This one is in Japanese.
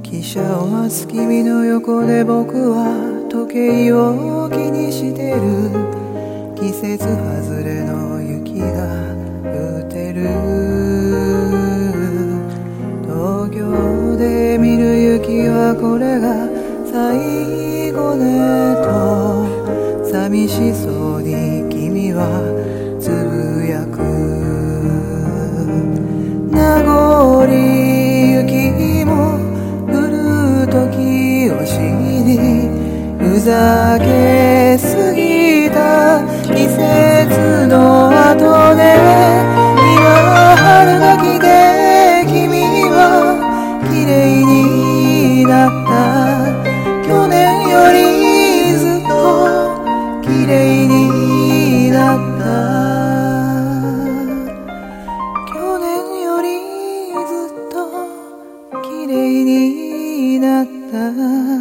汽車を待つ君の横で僕は時計を気にしてる。季節外れの雪が降ってる。東京で見る雪はこれが最後ねと寂しそうに君はつぶやく。名残雪も降る時を知り、ふざけすぎた季節の後で今春が来て君は綺麗になった。去年よりずっと綺麗になった。去年よりずっと綺麗になった。